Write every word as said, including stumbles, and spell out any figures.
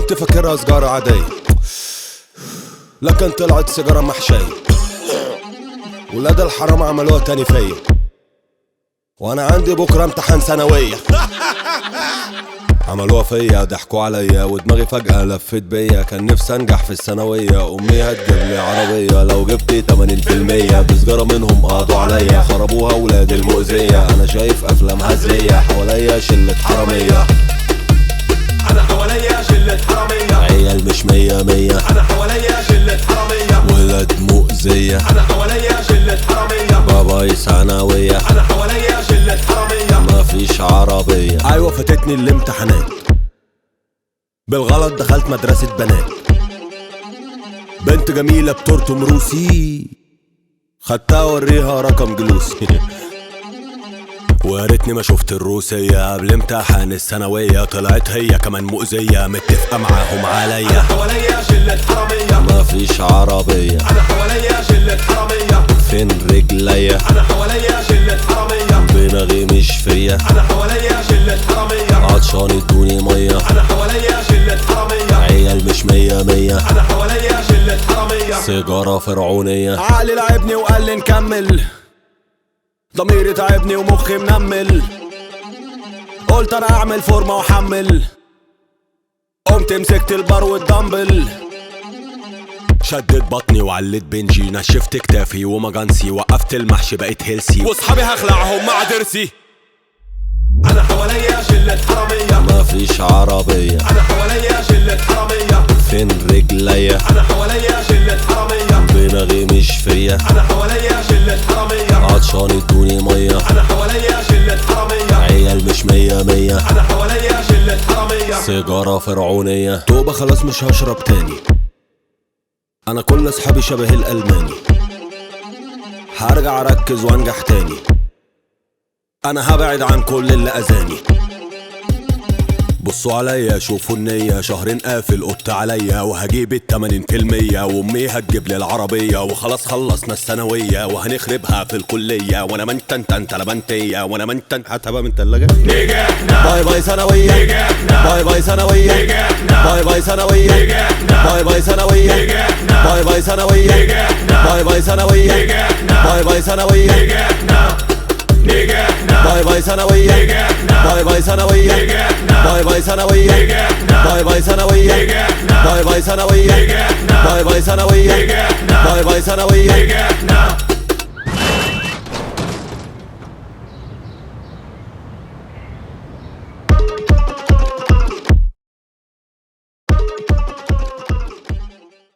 كنت فاكرها سجارة عادية لكن طلعت سيجارة محشية. ولاد الحرام عملوها تاني فيا وانا عندي بكرة امتحان ثانوية. عملوها فيا ضحكوا عليا ودماغي فجأة لفت بيا. كان نفسي انجح في الثانوية، امي هتجيب لي عربية لو جبت تمانين في المية. بسجارة منهم قضوا عليا خربوها ولاد المؤذية. انا شايف افلام هزلية حواليا شلة حرامية. انا حواليا شلة حرامية. عيال مش مية مية. انا حواليا شلة حرامية. ولاد مؤذية. انا حواليا شلة حرامية. باباي ثانوية. انا حواليا شلة حرامية. مفيش عربية. ايوه فاتتني الامتحانات، بالغلط دخلت مدرسة بنات. بنت جميلة بترتم روسي، خدتها اوريها رقم جلوسي. ويا ريتني ما شفت الروسية قبل امتحان الثانوية. طلعت هي كمان مؤذية متفقة معاهم عليا. انا حواليا شلة حرامية. مفيش عربية. انا حواليا شلة حرامية. فين رجليا؟ انا حواليا شلة حرامية. دماغي مش فيا. انا حواليا شلة حرامية. عطشان ادوني مية. انا حواليا شلة حرامية. عيال مش مية مية. انا حواليا شلة حرامية. سيجارة فرعونية. عقلي لعبني وقال لي نكمل، ضميري تعبني ومخي منمل. قلت انا اعمل فورمة واحمل، قمت مسكت البار والدمبل. شدت بطني وعلت بنجي، نشفت كتافي ومجانسي. وقفت المحشي بقيت هيلسي، واصحابي هخلعهم مع درسي. انا حواليا شلة حرامية. مفيش عربية. انا حواليا شلة حرامية. فين رجليا؟ انا حواليا شلة حرامية. دماغي مش فيا. انا حواليا شلة حرامية. عطشان ادوني مية. انا حواليا شلة حرامية. عيال مش مية مية. انا حواليا شلة حرامية. سيجارة فرعونية. توبة خلاص مش هشرب تاني، انا كل اصحابي شبه الالماني. هرجع اركز وانجح تاني، انا هبعد عن كل اللي اذاني. بصوا عليا شوفوا النية، شهرين قافل قط عليا. وهجيب التمانين في المية وامي هتجيب لي العربية. وخلاص خلصنا الثانوية وهنخربها في الكلية. وانا منتن تنت لبنتية وانا منتن هتبقى من تلاجة. نجحنا. باي باي ثانوية. نجحنا. باي باي ثانوية. نجحنا. باي باي ثانوية. نجحنا. باي باي ثانوية. نجحنا. باي باي ثانوية. نجحنا. باي باي ثانوية. نجحنا. باي باي ثانوية. نجحنا. نجحنا. باي باي ثانوية. نجحنا. باي باي ثانوية. نجحنا. باي باي ثانوية. نجحنا. باي باي ثانوية. نجحنا. باي باي ثانوية. نجحنا. باي باي ثانوية. نجحنا. باي باي ثانوية. نجحنا.